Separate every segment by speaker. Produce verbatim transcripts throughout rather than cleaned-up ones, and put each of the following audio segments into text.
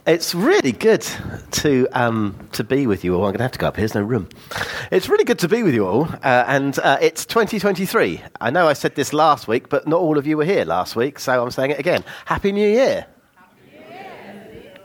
Speaker 1: It's really good to um, to be with you all. I'm going to have to go up here, there's no room. It's really good to be with you all, uh, and uh, it's twenty twenty-three. I know I said this last week, but not all of you were here last week, so I'm saying it again. Happy New Year. Happy New Year.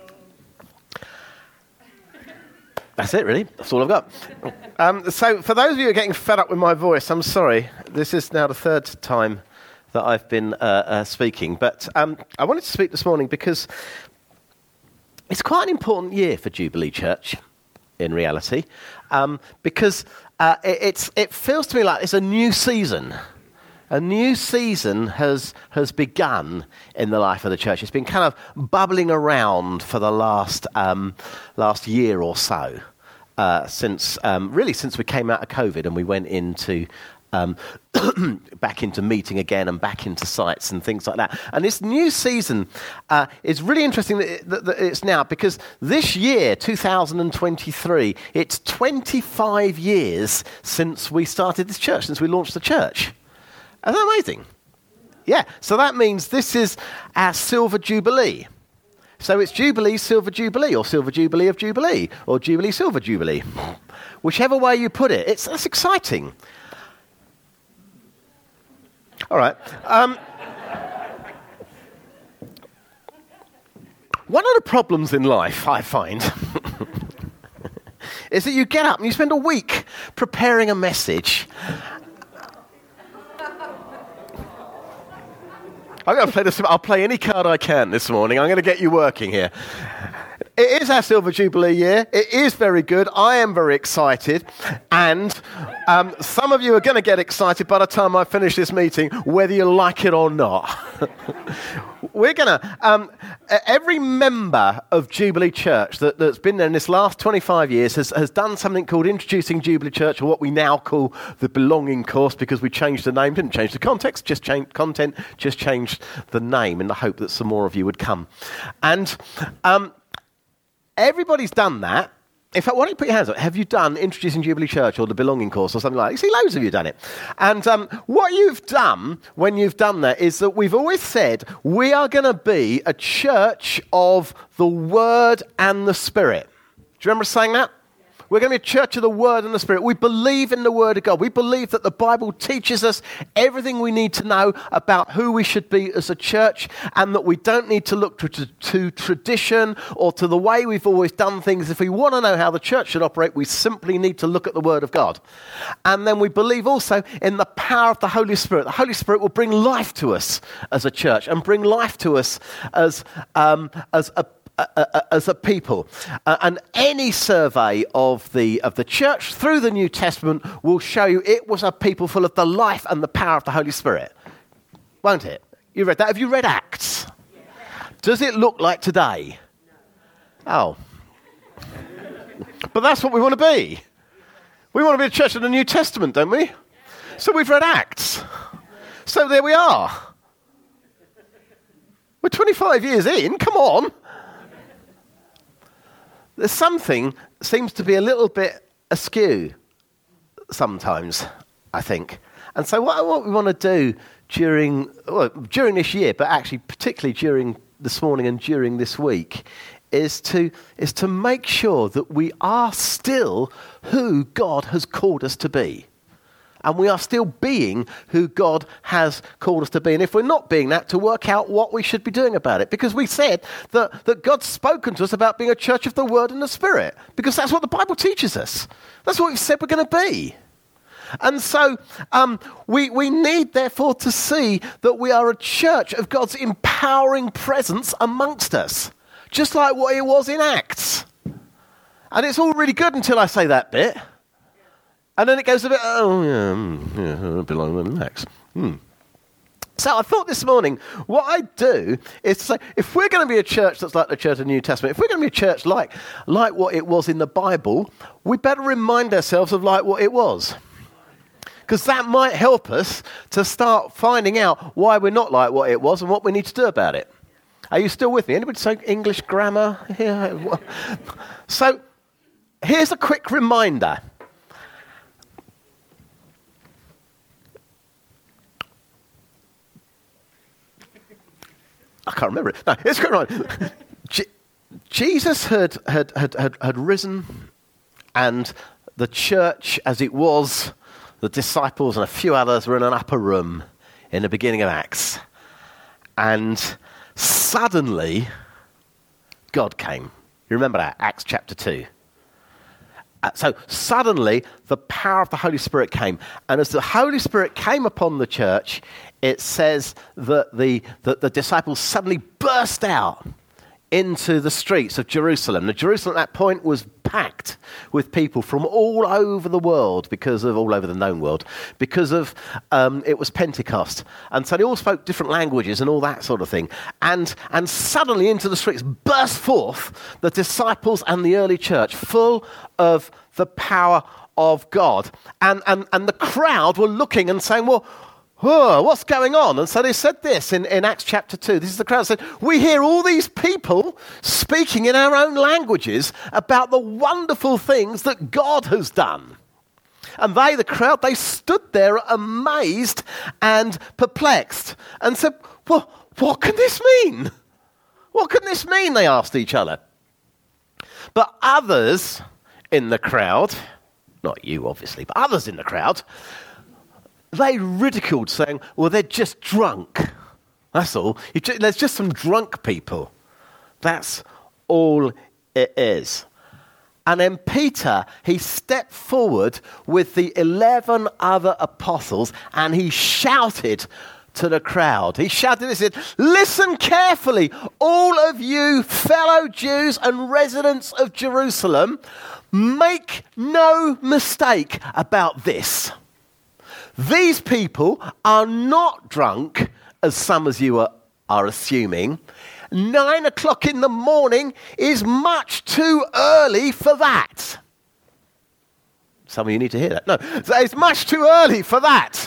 Speaker 1: That's it, really. That's all I've got. Um, so for those of you who are getting fed up with my voice, I'm sorry. This is now the third time that I've been uh, uh, speaking, but um, I wanted to speak this morning because it's quite an important year for Jubilee Church, in reality, um, because uh, it, it's, it feels to me like it's a new season. A new season has has begun in the life of the church. It's been kind of bubbling around for the last um, last year or so, uh, since um, really since we came out of COVID and we went into Um, back into meeting again and back into sites and things like that. And this new season uh, is really interesting that, it, that, that it's now, because this year, two thousand twenty-three, it's twenty-five years since we started this church, since we launched the church. Isn't that amazing? Yeah, so that means this is our Silver Jubilee. So it's Jubilee, Silver Jubilee, or Silver Jubilee of Jubilee, or Jubilee, Silver Jubilee. Whichever way you put it, it's that's exciting. All right. Um, one of the problems in life, I find, is that you get up and you spend a week preparing a message. I'm going to play this. I'll play any card I can this morning. I'm going to get you working here. It is our Silver Jubilee year. It is very good. I am very excited. And um, some of you are going to get excited by the time I finish this meeting, whether you like it or not. We're going to... Um, every member of Jubilee Church that, that's been there in this last twenty-five years has, has done something called Introducing Jubilee Church, or what we now call the Belonging Course, because we changed the name. Didn't change the context, just changed content, just changed the name in the hope that some more of you would come. And... Um, Everybody's done that. In fact, why don't you put your hands up? Have you done Introducing Jubilee Church or the Belonging Course or something like that? You see, loads of you done it. And um, what you've done when you've done that is that we've always said we are going to be a church of the Word and the Spirit. Do you remember saying that? We're going to be a church of the Word and the Spirit. We believe in the Word of God. We believe that the Bible teaches us everything we need to know about who we should be as a church, and that we don't need to look to, to, to tradition or to the way we've always done things. If we want to know how the church should operate, we simply need to look at the Word of God. And then we believe also in the power of the Holy Spirit. The Holy Spirit will bring life to us as a church and bring life to us as, um, as a Uh, uh, as a people. Uh, and any survey of the of the church through the New Testament will show you it was a people full of the life and the power of the Holy Spirit. Won't it? You read that? Have you read Acts? Does it look like today? Oh. But that's what we want to be. We want to be a church of the New Testament, don't we? So we've read Acts. So there we are. We're twenty-five years in. Come on. There's something that seems to be a little bit askew sometimes, I think. And so what, what we want to do during well, during this year, but actually particularly during this morning and during this week, is to is to make sure that we are still who God has called us to be. And we are still being who God has called us to be. And if we're not being that, to work out what we should be doing about it. Because we said that, that God's spoken to us about being a church of the Word and the Spirit. Because that's what the Bible teaches us. That's what we've said we're going to be. And so um, we, we need, therefore, to see that we are a church of God's empowering presence amongst us. Just like what it was in Acts. And it's all really good until I say that bit. And then it goes a bit, oh, yeah, mm, yeah a bit like the next. Hmm. So I thought this morning, what I do is to say, if we're going to be a church that's like the church of the New Testament, if we're going to be a church like, like what it was in the Bible, we better remind ourselves of like what it was. Because that might help us to start finding out why we're not like what it was and what we need to do about it. Are you still with me? Anybody say English grammar? Yeah. So here's a quick reminder. I can't remember it. No, it's quite right. J- Jesus had, had, had, had, had risen, and the church as it was, the disciples and a few others were in an upper room in the beginning of Acts. And suddenly, God came. You remember that? Acts chapter two. Uh, so suddenly, the power of the Holy Spirit came. And as the Holy Spirit came upon the church, it says that the, that the disciples suddenly burst out into the streets of Jerusalem. Now, Jerusalem at that point was packed with people from all over the world, because of all over the known world, because of um, it was Pentecost. And so they all spoke different languages and all that sort of thing. And, and suddenly into the streets burst forth the disciples and the early church, full of the power of God. And, and, and the crowd were looking and saying, well, oh, what's going on? And so they said this in, in Acts chapter two. This is the crowd said, we hear all these people speaking in our own languages about the wonderful things that God has done. And they, the crowd, they stood there amazed and perplexed and said, well, what can this mean? What can this mean? They asked each other. But others in the crowd, not you obviously, but others in the crowd, they ridiculed, saying, well, they're just drunk. That's all. Just, there's just some drunk people. That's all it is. And then Peter, he stepped forward with the eleven other apostles, and he shouted to the crowd. He shouted, he said, listen carefully, all of you fellow Jews and residents of Jerusalem, make no mistake about this. These people are not drunk, as some of you are, are assuming. Nine o'clock in the morning is much too early for that. Some of you need to hear that. No, it's much too early for that.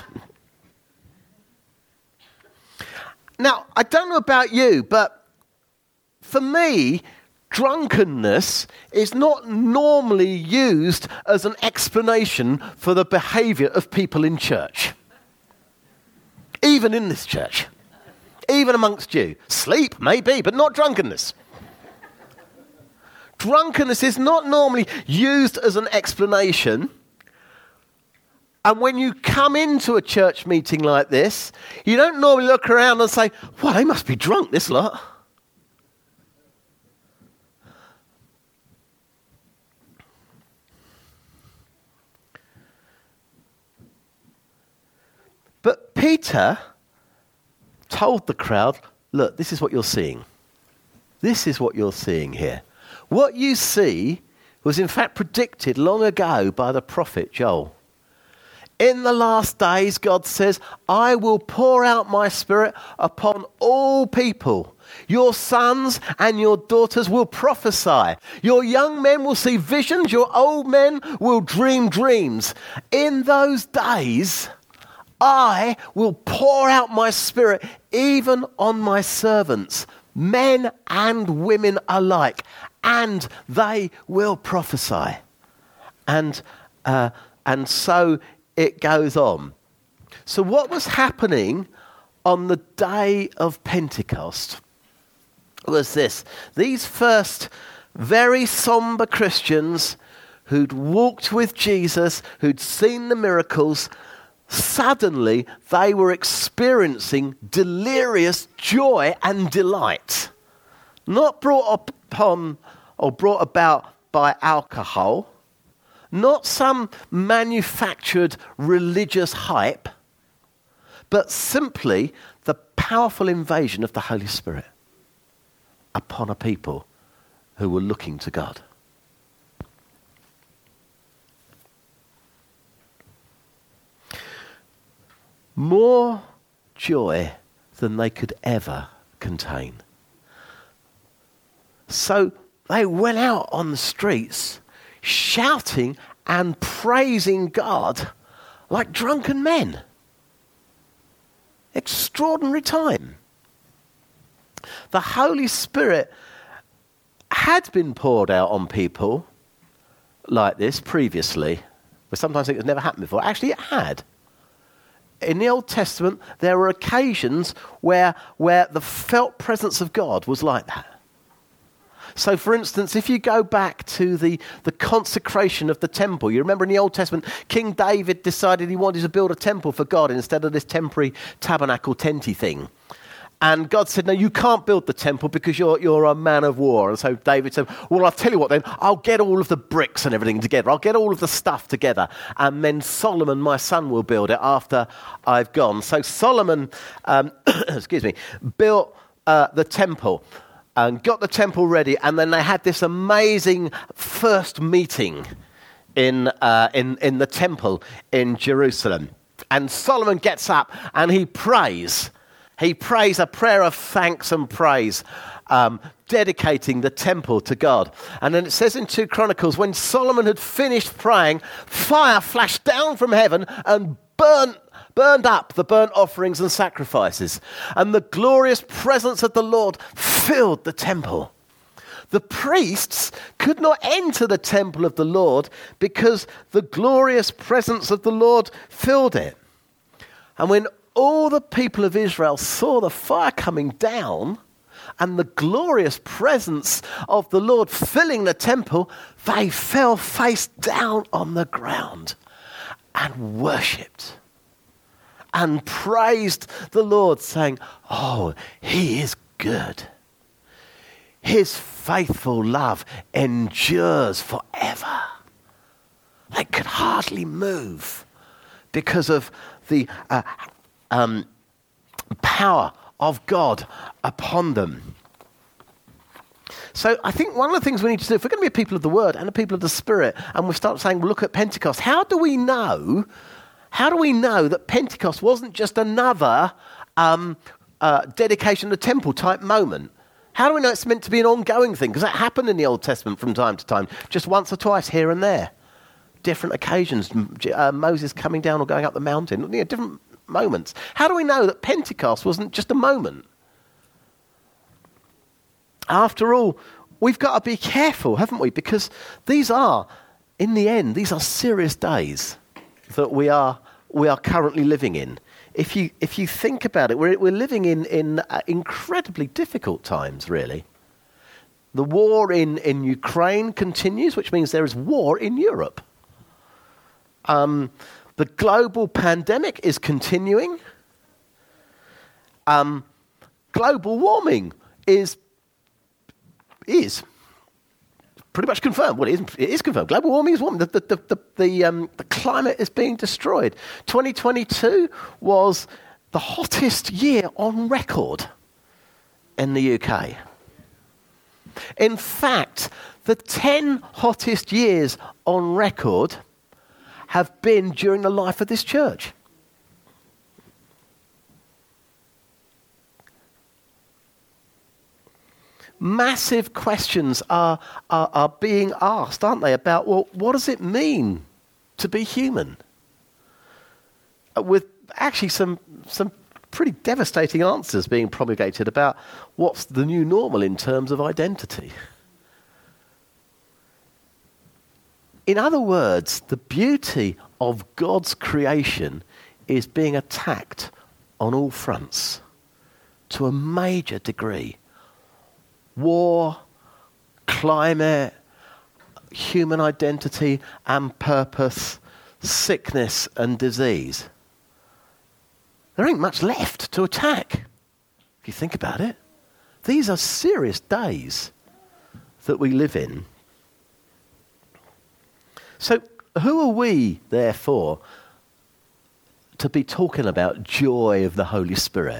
Speaker 1: Now, I don't know about you, but for me, drunkenness is not normally used as an explanation for the behavior of people in church. Even in this church. Even amongst you. Sleep, maybe, but not drunkenness. Drunkenness is not normally used as an explanation. And when you come into a church meeting like this, you don't normally look around and say, well, they must be drunk, this lot. But Peter told the crowd, look, this is what you're seeing. This is what you're seeing here. What you see was in fact predicted long ago by the prophet Joel. In the last days, God says, I will pour out my spirit upon all people. Your sons and your daughters will prophesy. Your young men will see visions. Your old men will dream dreams. In those days, I will pour out my spirit even on my servants, men and women alike, and they will prophesy. And uh, and so it goes on. So what was happening on the day of Pentecost was this. These first very somber Christians who'd walked with Jesus, who'd seen the miracles, suddenly they were experiencing delirious joy and delight. Not brought upon or brought about by alcohol, not some manufactured religious hype, but simply the powerful invasion of the Holy Spirit upon a people who were looking to God. More joy than they could ever contain. So they went out on the streets shouting and praising God like drunken men. Extraordinary time. The Holy Spirit had been poured out on people like this previously, but sometimes it has never happened before. Actually, it had. In the Old Testament, there were occasions where, where the felt presence of God was like that. So, for instance, if you go back to the, the consecration of the temple, you remember in the Old Testament, King David decided he wanted to build a temple for God instead of this temporary tabernacle tenty thing. And God said, no, you can't build the temple because you're you're a man of war. And so David said, well, I'll tell you what then, I'll get all of the bricks and everything together. I'll get all of the stuff together. And then Solomon, my son, will build it after I've gone. So Solomon, um, excuse me, built uh, the temple and got the temple ready. And then they had this amazing first meeting in uh, in in the temple in Jerusalem. And Solomon gets up and he prays. He prays a prayer of thanks and praise, um, dedicating the temple to God. And then it says in two Chronicles, when Solomon had finished praying, fire flashed down from heaven and burnt, burned up the burnt offerings and sacrifices. And the glorious presence of the Lord filled the temple. The priests could not enter the temple of the Lord because the glorious presence of the Lord filled it. And when all the people of Israel saw the fire coming down and the glorious presence of the Lord filling the temple, they fell face down on the ground and worshipped and praised the Lord, saying, oh, he is good. His faithful love endures forever. They could hardly move because of the uh, Um, power of God upon them. So I think one of the things we need to do, if we're going to be a people of the Word and a people of the Spirit, and we start saying, well, look at Pentecost, how do we know, how do we know that Pentecost wasn't just another um, uh, dedication to temple type moment? How do we know it's meant to be an ongoing thing? Because that happened in the Old Testament from time to time, just once or twice here and there. Different occasions, uh, Moses coming down or going up the mountain, you know, different moments. How do we know that Pentecost wasn't just a moment? After all, we've got to be careful, haven't we? Because these are, in the end, these are serious days that we are we are currently living in. If you if you think about it, we're we're living in in uh, incredibly difficult times, really. The war in in Ukraine continues, which means there is war in Europe. Um. The global pandemic is continuing. Um, global warming is is pretty much confirmed. Well, it is, it is confirmed. Global warming is warming. The, the, the, the, the, um, the climate is being destroyed. twenty twenty-two was the hottest year on record in the U K. In fact, the ten hottest years on record have been during the life of this church. Massive questions are, are, are being asked, aren't they, about, well, what does it mean to be human? Uh, with actually some some pretty devastating answers being promulgated about what's the new normal in terms of identity. In other words, the beauty of God's creation is being attacked on all fronts to a major degree. War, climate, human identity and purpose, sickness and disease. There ain't much left to attack, if you think about it. These are serious days that we live in. So who are we, therefore, to be talking about joy of the Holy Spirit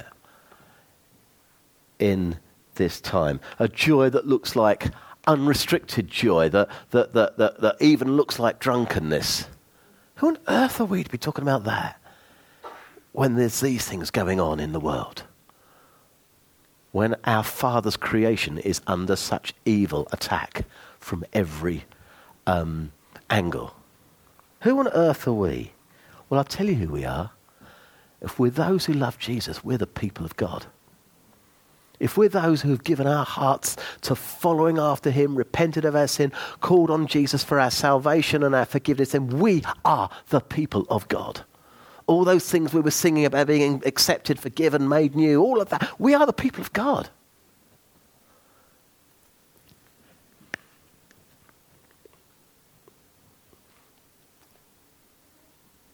Speaker 1: in this time? A joy that looks like unrestricted joy, that, that, that, that, that even looks like drunkenness. Who on earth are we to be talking about that when there's these things going on in the world? When our Father's creation is under such evil attack from every um angle. Who on earth are we? Well, I'll tell you who we are. If we're those who love Jesus, we're the people of God. If we're those who have given our hearts to following after him, repented of our sin, called on Jesus for our salvation and our forgiveness, then we are the people of God. All those things we were singing about being accepted, forgiven, made new, all of that, we are the people of God.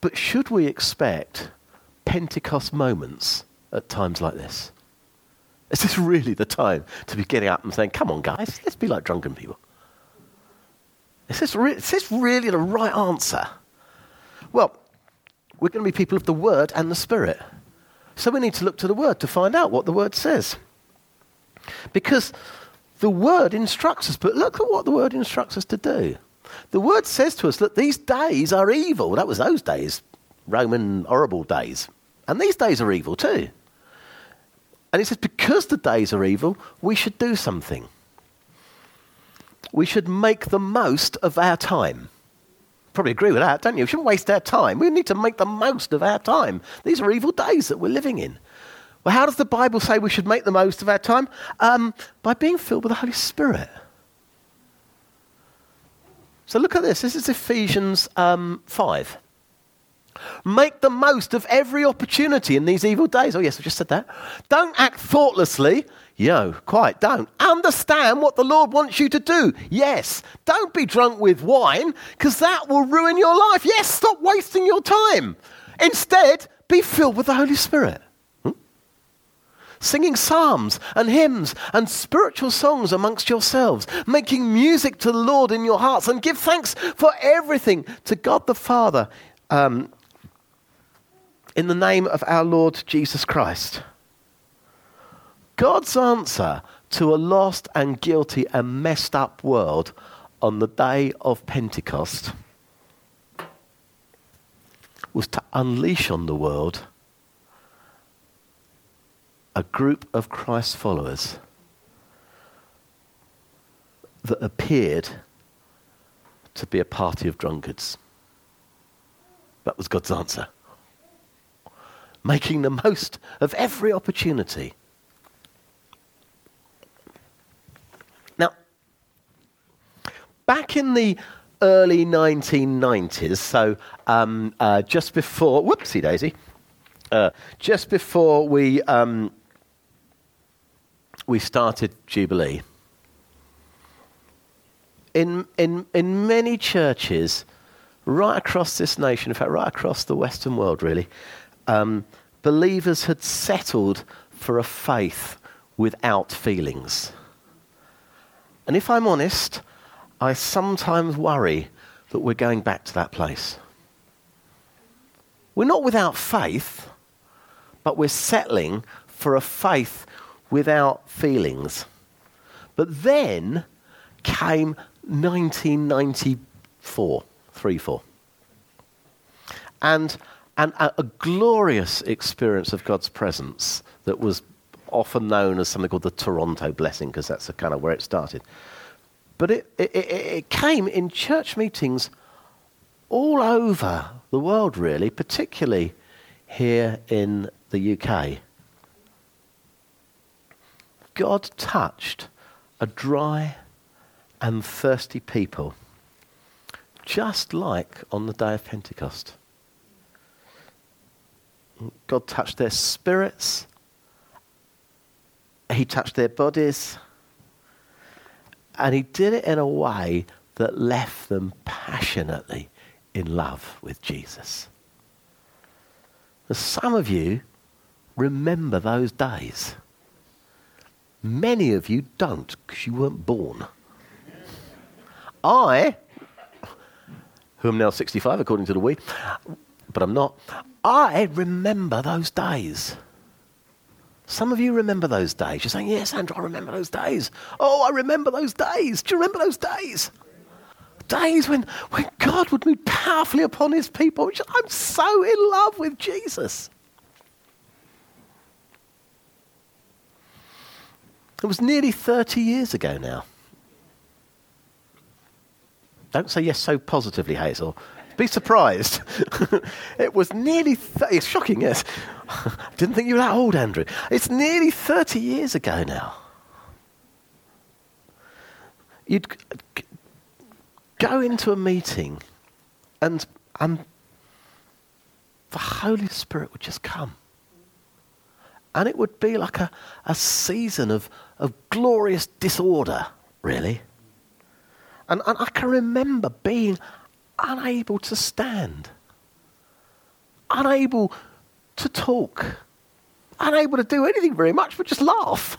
Speaker 1: But should we expect Pentecost moments at times like this? Is this really the time to be getting up and saying, come on, guys, let's be like drunken people? Is this, re- is this really the right answer? Well, we're going to be people of the Word and the Spirit. So we need to look to the Word to find out what the Word says. Because the Word instructs us, but look at what the Word instructs us to do. The Word says to us that these days are evil. That was those days, Roman horrible days. And these days are evil too. And it says because the days are evil, we should do something. We should make the most of our time. Probably agree with that, don't you? We shouldn't waste our time. We need to make the most of our time. These are evil days that we're living in. Well, how does the Bible say we should make the most of our time? Um, by being filled with the Holy Spirit. So look at this. This is Ephesians um, five. Make the most of every opportunity in these evil days. Oh, yes, I just said that. Don't act thoughtlessly. Yo, quite, don't. Understand what the Lord wants you to do. Yes. Don't be drunk with wine, because that will ruin your life. Yes, stop wasting your time. Instead, be filled with the Holy Spirit. Hmm? Singing psalms and hymns and spiritual songs amongst yourselves, making music to the Lord in your hearts, and give thanks for everything to God the Father, um, in the name of our Lord Jesus Christ. God's answer to a lost and guilty and messed up world on the day of Pentecost was to unleash on the world a group of Christ's followers that appeared to be a party of drunkards. That was God's answer. Making the most of every opportunity. Now, back in the early nineteen nineties, so um, uh, just before, whoopsie daisy, uh, just before we um, we started Jubilee, in in in many churches right across this nation, in fact, right across the Western world, really. Um, believers had settled for a faith without feelings. And if I'm honest, I sometimes worry that we're going back to that place. We're not without faith, but we're settling for a faith without feelings. But then came nineteen ninety-four, three four. And And a, a glorious experience of God's presence that was often known as something called the Toronto blessing, because that's the kind of where it started. But it, it, it, it came in church meetings all over the world, really, particularly here in the U K. God touched a dry and thirsty people, just like on the day of Pentecost. God touched their spirits. He touched their bodies. And he did it in a way that left them passionately in love with Jesus. Now, some of you remember those days. Many of you don't, because you weren't born. I, who am now sixty-five according to the we, but I'm not, I remember those days. Some of you remember those days. You're saying, yes, Andrew, I remember those days. Oh, I remember those days. Do you remember those days? Days when, when God would move powerfully upon his people. I'm so in love with Jesus. It was nearly thirty years ago now. Don't say yes so positively, Hazel. Be surprised. It was nearly, th- it's shocking, yes. Didn't think you were that old, Andrew. It's nearly thirty years ago now. You'd g- go into a meeting and, and the Holy Spirit would just come. And it would be like a, a season of, of glorious disorder, really. And, and I can remember being unable to stand. unable to talk, unable to do anything very much but just laugh.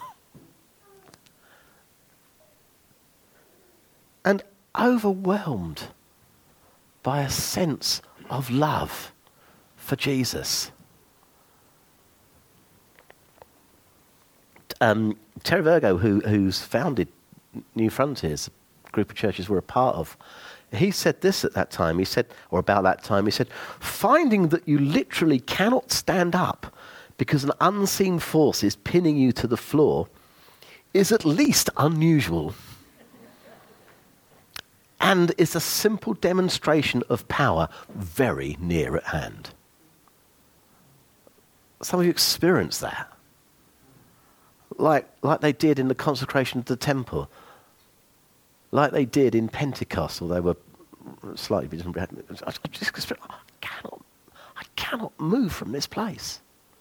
Speaker 1: And overwhelmed by a sense of love for Jesus. Um, Terry Virgo, who, who's founded New Frontiers, a group of churches we're a part of, he said this at that time. He said, or about that time, he said, finding that you literally cannot stand up because an unseen force is pinning you to the floor is at least unusual. And is a simple demonstration of power very near at hand. Some of you experienced that. Like, like they did in the consecration of the temple. Like they did in Pentecost, although they were slightly different. I, just, I, cannot, I cannot move from this place.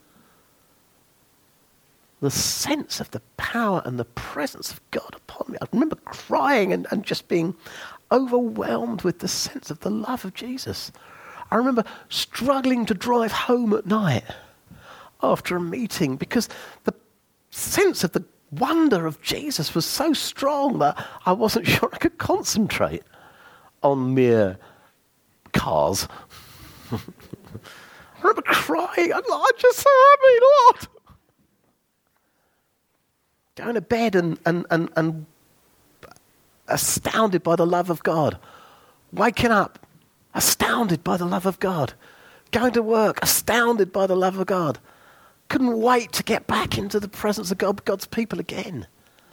Speaker 1: The sense of the power and the presence of God upon me. I remember crying and, and just being overwhelmed with the sense of the love of Jesus. I remember struggling to drive home at night after a meeting because the sense of the wonder of Jesus was so strong that I wasn't sure I could concentrate on mere cars. I remember crying. I'm just so happy, Lord. Going to bed and, and, and, and astounded by the love of God. Waking up, astounded by the love of God. Going to work, astounded by the love of God. Couldn't wait to get back into the presence of God, God's people again.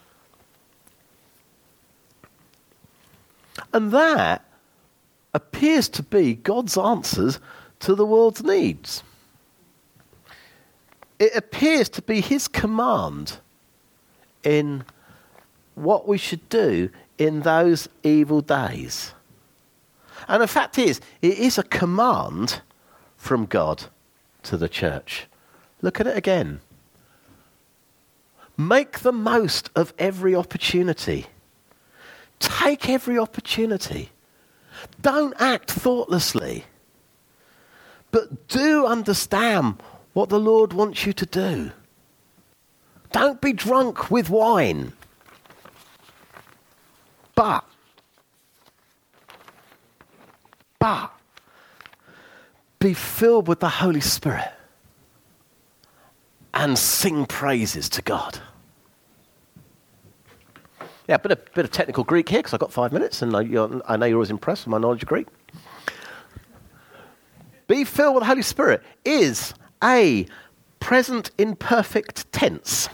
Speaker 1: And that appears to be God's answers to the world's needs. It appears to be his command in what we should do in those evil days. And the fact is, it is a command from God to the church. Look at it again. Make the most of every opportunity. Take every opportunity. Don't act thoughtlessly. But do understand what the Lord wants you to do. Don't be drunk with wine. But, but, be filled with the Holy Spirit and sing praises to God. Yeah, a bit of, bit of technical Greek here because I've got five minutes and I, you're, I know you're always impressed with my knowledge of Greek. Be filled with the Holy Spirit is a present imperfect tense.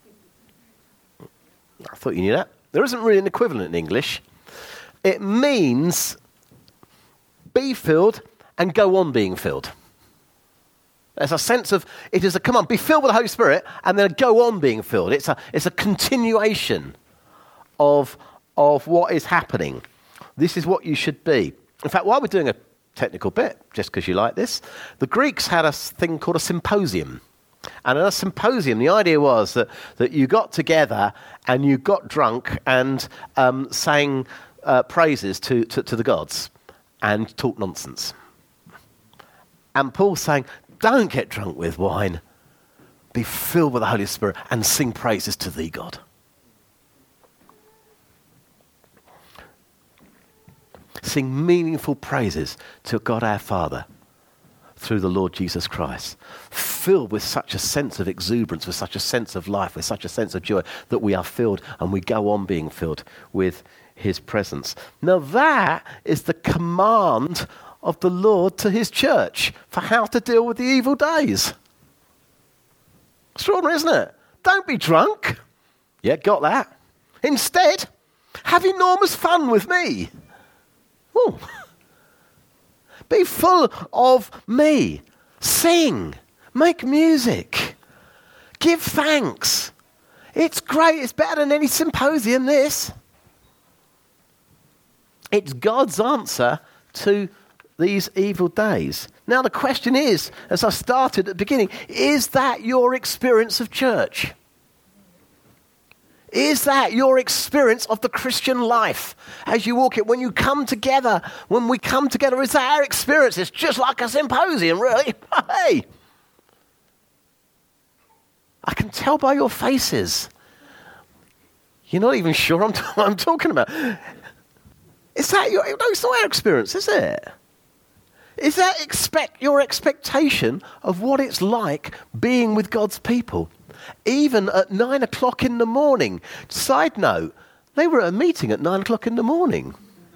Speaker 1: I thought you knew that. There isn't really an equivalent in English. It means be filled and go on being filled. There's a sense of, it is a, come on, be filled with the Holy Spirit and then go on being filled. It's a, it's a continuation of, of what is happening. This is what you should be. In fact, while we're doing a technical bit, just because you like this, the Greeks had a thing called a symposium. And at a symposium, the idea was that, that you got together and you got drunk and um, sang uh, praises to, to, to the gods and talked nonsense. And Paul's saying, don't get drunk with wine. Be filled with the Holy Spirit and sing praises to thee, God. Sing meaningful praises to God our Father through the Lord Jesus Christ. Filled with such a sense of exuberance, with such a sense of life, with such a sense of joy that we are filled and we go on being filled with his presence. Now that is the command of the Lord to his church for how to deal with the evil days. Extraordinary, isn't it? Don't be drunk. Yeah, got that. Instead, have enormous fun with me. Ooh. Be full of me. Sing. Make music. Give thanks. It's great. It's better than any symposium, this. It's God's answer to these evil days. Now the question is, as I started at the beginning, is that your experience of church? Is that your experience of the Christian life as you walk it? When you come together, when we come together, is that our experience? It's just like a symposium, really. Hey, I can tell by your faces. You're not even sure I'm, t- what I'm talking about. Is that your, no, it's not our experience, is it? Is that expect your expectation of what it's like being with God's people? Even at nine o'clock in the morning. Side note, they were at a meeting at nine o'clock in the morning.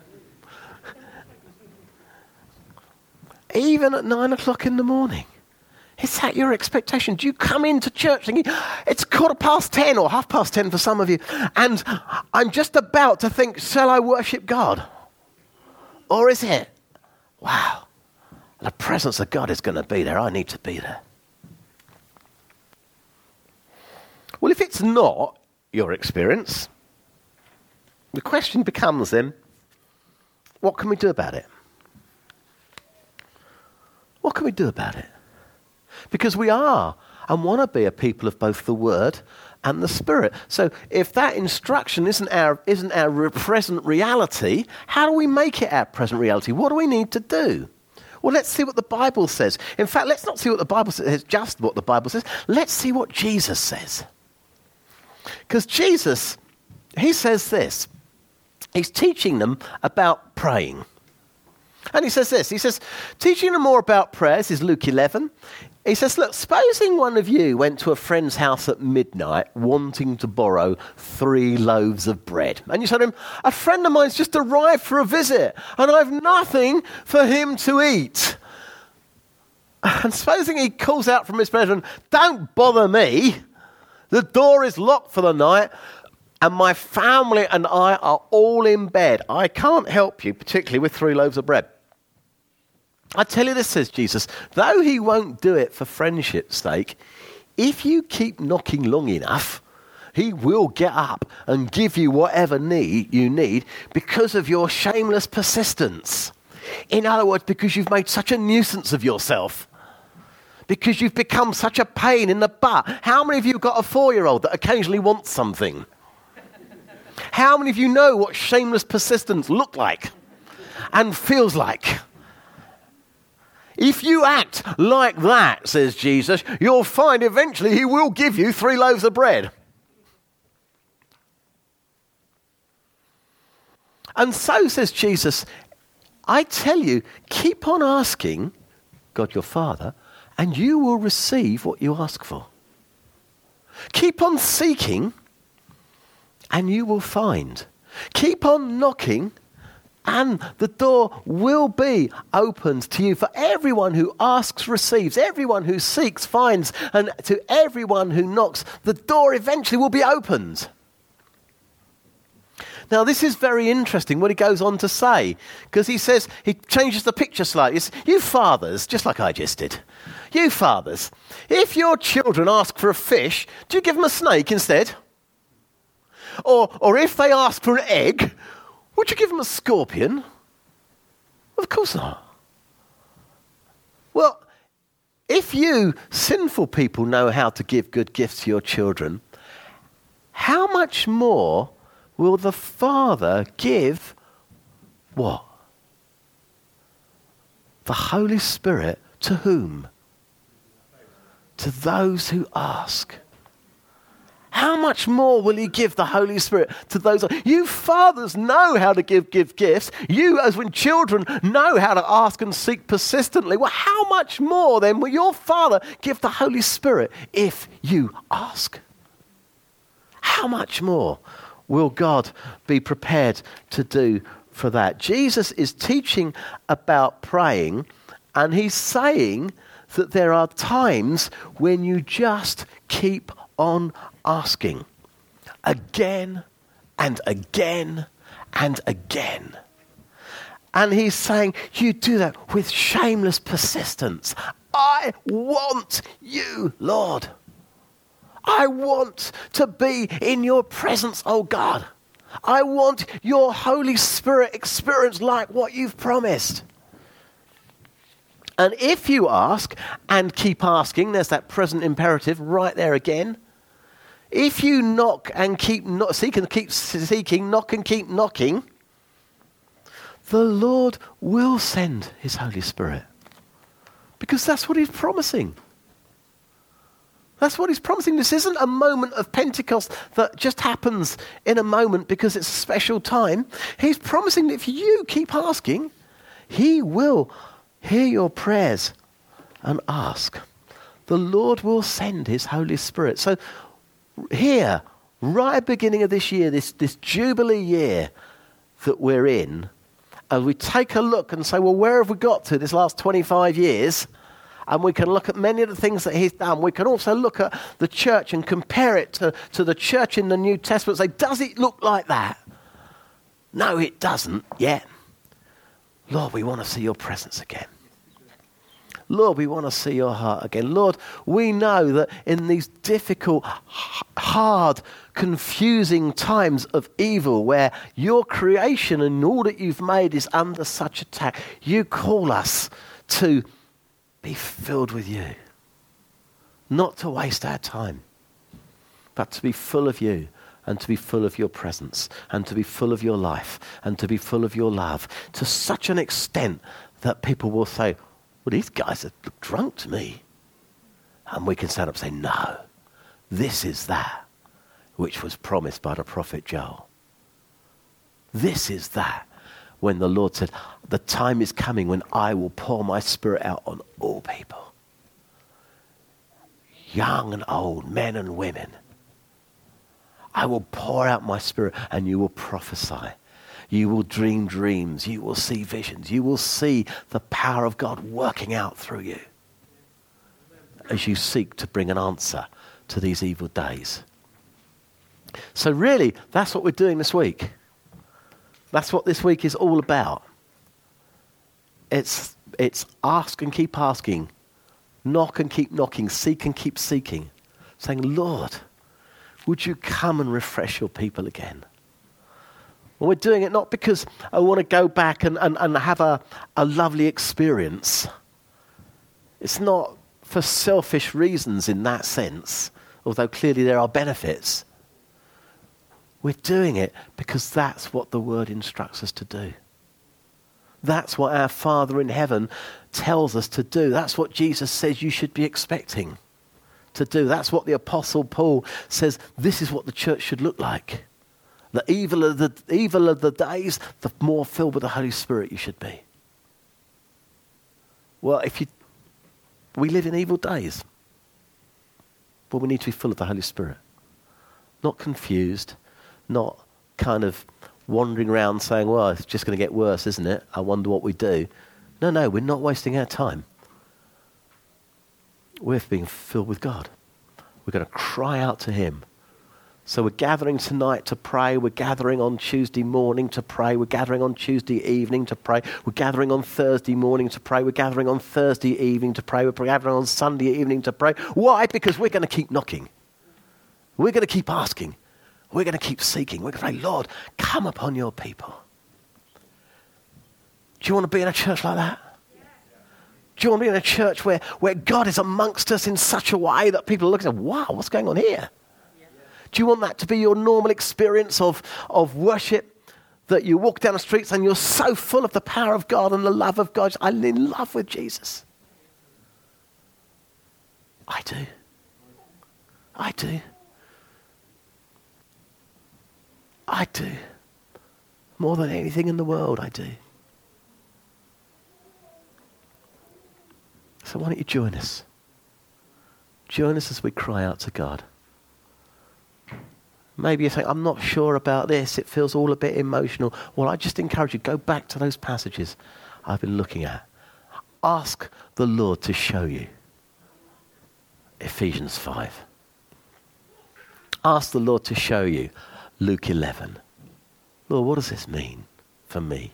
Speaker 1: Even at nine o'clock in the morning. Is that your expectation? Do you come into church thinking, it's quarter past ten or half past ten for some of you, and I'm just about to think, shall I worship God? Or is it, wow, the presence of God is going to be there. I need to be there. Well, if it's not your experience, the question becomes then, what can we do about it? What can we do about it? Because we are and want to be a people of both the Word and the Spirit. So if that instruction isn't our, isn't our present reality, how do we make it our present reality? What do we need to do? Well, let's see what the Bible says. In fact, let's not see what the Bible says, just what the Bible says. Let's see what Jesus says. Because Jesus, he says this. He's teaching them about praying. And he says this. He says, teaching them more about prayer. This is Luke eleven. He says, look, supposing one of you went to a friend's house at midnight wanting to borrow three loaves of bread. And you said to him, a friend of mine's just arrived for a visit and I've nothing for him to eat. And supposing he calls out from his brethren, don't bother me. The door is locked for the night and my family and I are all in bed. I can't help you, particularly with three loaves of bread. I tell you this, says Jesus, though he won't do it for friendship's sake, if you keep knocking long enough, he will get up and give you whatever need you need because of your shameless persistence. In other words, because you've made such a nuisance of yourself. Because you've become such a pain in the butt. How many of you have got a four-year-old that occasionally wants something? How many of you know what shameless persistence looks like and feels like? If you act like that, says Jesus, you'll find eventually he will give you three loaves of bread. And so, says Jesus, I tell you, keep on asking God your Father, and you will receive what you ask for. Keep on seeking, and you will find. Keep on knocking, and the door will be opened to you. For everyone who asks receives, everyone who seeks finds, and to everyone who knocks, the door eventually will be opened. Now, this is very interesting what he goes on to say, because he says, he changes the picture slightly. It's, you fathers, just like I just did, you fathers, if your children ask for a fish, do you give them a snake instead? Or, or if they ask for an egg, would you give them a scorpion? Of course not. Well, if you sinful people know how to give good gifts to your children, how much more will the Father give what? The Holy Spirit to whom? To those who ask. How much more will he give the Holy Spirit to those? You fathers know how to give, give gifts. You, as when children, know how to ask and seek persistently. Well, how much more then will your Father give the Holy Spirit if you ask? How much more will God be prepared to do for that? Jesus is teaching about praying, and he's saying that there are times when you just keep on asking again and again and again. And he's saying, you do that with shameless persistence. I want you, Lord. I want to be in your presence, oh God. I want your Holy Spirit experience like what you've promised. And if you ask and keep asking, there's that present imperative right there again. if you knock and keep not seek and keep seeking, knock and keep knocking, the Lord will send his Holy Spirit. Because that's what he's promising. That's what he's promising. This isn't a moment of Pentecost that just happens in a moment because it's a special time. He's promising that if you keep asking, he will hear your prayers and ask. The Lord will send his Holy Spirit. So here, right at the beginning of this year, this, this Jubilee year that we're in, and we take a look and say, well, where have we got to this last twenty-five years? And we can look at many of the things that he's done. We can also look at the church and compare it to, to the church in the New Testament and say, does it look like that? No, it doesn't yet. Lord, we want to see your presence again. Lord, we want to see your heart again. Lord, we know that in these difficult, hard, confusing times of evil where your creation and all that you've made is under such attack, you call us to be filled with you. Not to waste our time, but to be full of you and to be full of your presence and to be full of your life and to be full of your love to such an extent that people will say, well, these guys are drunk to me. And we can stand up and say, no, this is that which was promised by the prophet Joel. This is that when the Lord said, the time is coming when I will pour my Spirit out on all people. Young and old, men and women. I will pour out my Spirit and you will prophesy. You will dream dreams. You will see visions. You will see the power of God working out through you as you seek to bring an answer to these evil days. So really, that's what we're doing this week. That's what this week is all about. It's, it's ask and keep asking. Knock and keep knocking. Seek and keep seeking. Saying, Lord, would you come and refresh your people again? Well, we're doing it not because I want to go back and, and, and have a, a lovely experience. It's not for selfish reasons in that sense, although clearly there are benefits. We're doing it because that's what the Word instructs us to do. That's what our Father in heaven tells us to do. That's what Jesus says you should be expecting to do. That's what the Apostle Paul says, this is what the church should look like. The evil of the evil of the days, the more filled with the Holy Spirit you should be. Well, if you, we live in evil days, well, we need to be full of the Holy Spirit. Not confused, not kind of wandering around saying, well, it's just going to get worse, isn't it? I wonder what we do. No, no, we're not wasting our time. We're being filled with God. We're going to cry out to him. So we're gathering tonight to pray. We're gathering on Tuesday morning to pray. We're gathering on Tuesday evening to pray. We're gathering on Thursday morning to pray. We're gathering on Thursday evening to pray. We're gathering on Sunday evening to pray. Why? Because we're going to keep knocking. We're going to keep asking. We're going to keep seeking. We're going to say, Lord, come upon your people. Do you want to be in a church like that? Do you want to be in a church where, where God is amongst us in such a way that people are looking and say, wow, what's going on here? Do you want that to be your normal experience of, of worship? That you walk down the streets and you're so full of the power of God and the love of God. I'm in love with Jesus. I do. I do. I do. More than anything in the world, I do. So why don't you join us? Join us as we cry out to God. Maybe you're saying, I'm not sure about this. It feels all a bit emotional. Well, I just encourage you, go back to those passages I've been looking at. Ask the Lord to show you. Ephesians five. Ask the Lord to show you. Luke eleven. Lord, what does this mean for me?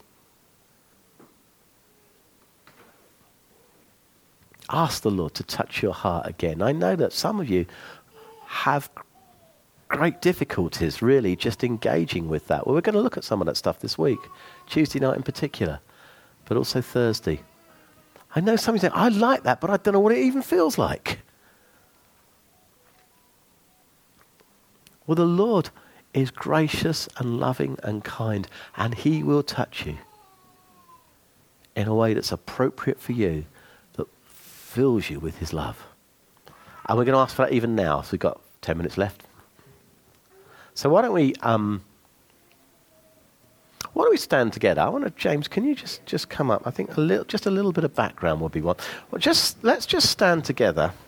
Speaker 1: Ask the Lord to touch your heart again. I know that some of you have great difficulties really just engaging with that. Well, we're going to look at some of that stuff this week, Tuesday night in particular, but also Thursday. I know some of you say, I like that, but I don't know what it even feels like. Well, the Lord is gracious and loving and kind, and he will touch you in a way that's appropriate for you, that fills you with his love. And we're going to ask for that even now, so we've got ten minutes left. So why don't we um, why don't we stand together? I want to, James, can you just, just come up? I think a little, just a little bit of background would be one. Well, just let's just stand together.